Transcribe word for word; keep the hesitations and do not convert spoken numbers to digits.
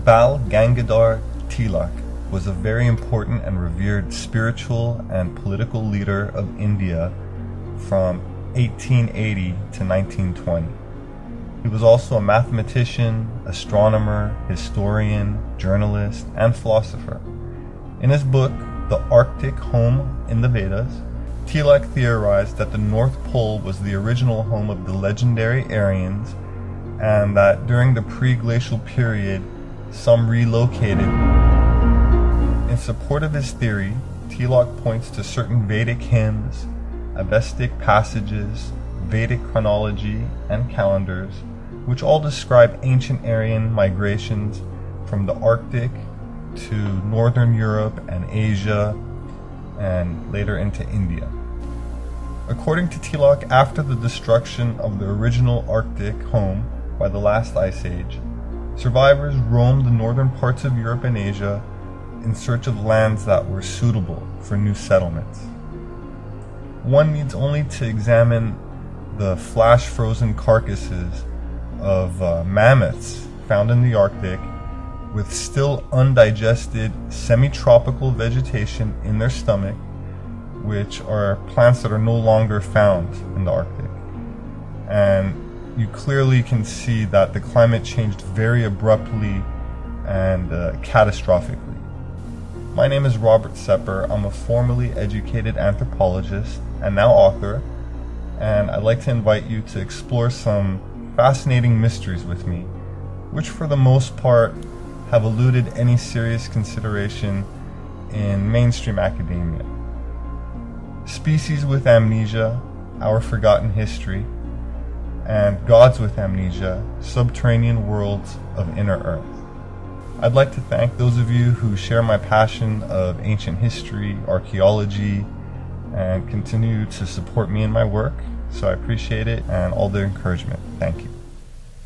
Bal Gangadhar Tilak was a very important and revered spiritual and political leader of India from eighteen eighty to nineteen twenty. He was also a mathematician, astronomer, historian, journalist, and philosopher. In his book, The Arctic Home in the Vedas, Tilak theorized that the North Pole was the original home of the legendary Aryans, and that during the pre-glacial period, some relocated. In support of his theory, Tilak points to certain Vedic hymns, Avestic passages, Vedic chronology, and calendars, which all describe ancient Aryan migrations from the Arctic to Northern Europe and Asia, and later into India. According to Tilak, after the destruction of the original Arctic home by the last ice age, survivors roamed the northern parts of Europe and Asia in search of lands that were suitable for new settlements. One needs only to examine the flash-frozen carcasses of uh, mammoths found in the Arctic with still undigested semi-tropical vegetation in their stomach, which are plants that are no longer found in the Arctic. And you clearly can see that the climate changed very abruptly and uh, catastrophically. My name is Robert Sepper. I'm a formerly educated anthropologist and now author, and I'd like to invite you to explore some fascinating mysteries with me, which for the most part have eluded any serious consideration in mainstream academia. Species with Amnesia, Our Forgotten History, and Gods with Amnesia, Subterranean Worlds of Inner Earth. I'd like to thank those of you who share my passion of ancient history, archaeology, and continue to support me in my work. So I appreciate it and all the encouragement. Thank you.